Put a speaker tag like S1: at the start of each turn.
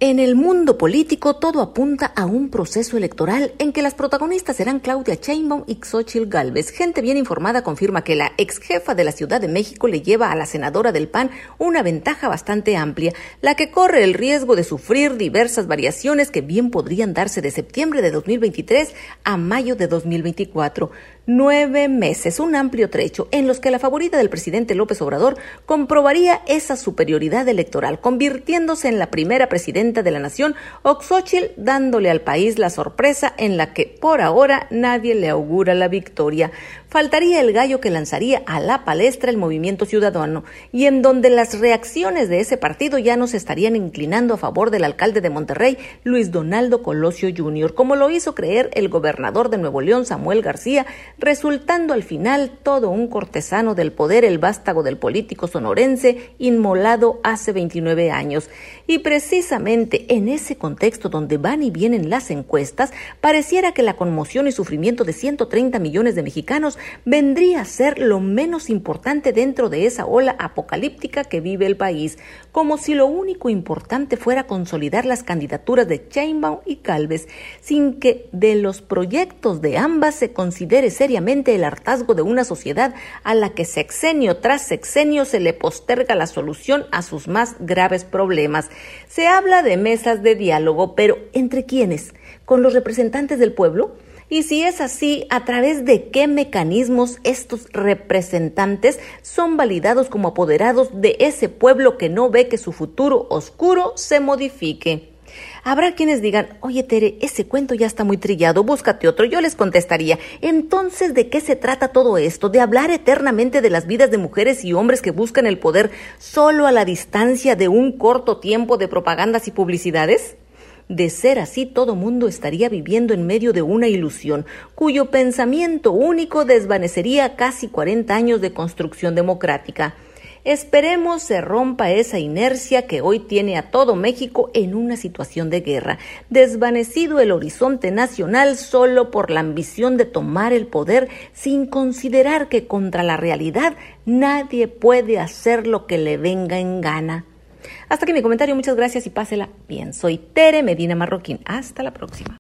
S1: En el mundo político todo apunta a un proceso electoral en que las protagonistas serán Claudia Sheinbaum y Xóchitl Gálvez. Gente bien informada confirma que la ex jefa de la Ciudad de México le lleva a la senadora del PAN una ventaja bastante amplia, la que corre el riesgo de sufrir diversas variaciones que bien podrían darse de septiembre de 2023 a mayo de 2024. 9 meses, un amplio trecho en los que la favorita del presidente López Obrador comprobaría esa superioridad electoral, convirtiéndose en la primera presidenta de la nación, o Xóchitl dándole al país la sorpresa en la que por ahora nadie le augura la victoria. Faltaría el gallo que lanzaría a la palestra el Movimiento Ciudadano, y en donde las reacciones de ese partido ya no se estarían inclinando a favor del alcalde de Monterrey, Luis Donaldo Colosio Jr., como lo hizo creer el gobernador de Nuevo León, Samuel García, resultando al final todo un cortesano del poder, el vástago del político sonorense, inmolado hace 29 años. Y precisamente en ese contexto donde van y vienen las encuestas, pareciera que la conmoción y sufrimiento de 130 millones de mexicanos vendría a ser lo menos importante dentro de esa ola apocalíptica que vive el país, como si lo único importante fuera consolidar las candidaturas de Sheinbaum y Gálvez, sin que de los proyectos de ambas se considere seriamente el hartazgo de una sociedad a la que sexenio tras sexenio se le posterga la solución a sus más graves problemas. Se habla de mesas de diálogo, pero ¿entre quiénes? ¿Con los representantes del pueblo? Y si es así, ¿a través de qué mecanismos estos representantes son validados como apoderados de ese pueblo que no ve que su futuro oscuro se modifique? Habrá quienes digan, oye Tere, ese cuento ya está muy trillado, búscate otro. Yo les contestaría, entonces, ¿de qué se trata todo esto? ¿De hablar eternamente de las vidas de mujeres y hombres que buscan el poder solo a la distancia de un corto tiempo de propagandas y publicidades? De ser así, todo mundo estaría viviendo en medio de una ilusión, cuyo pensamiento único desvanecería casi 40 años de construcción democrática. Esperemos se rompa esa inercia que hoy tiene a todo México en una situación de guerra, desvanecido el horizonte nacional solo por la ambición de tomar el poder sin considerar que contra la realidad nadie puede hacer lo que le venga en gana. Hasta aquí mi comentario, muchas gracias y pásela bien. Soy Tere Medina Marroquín. Hasta la próxima.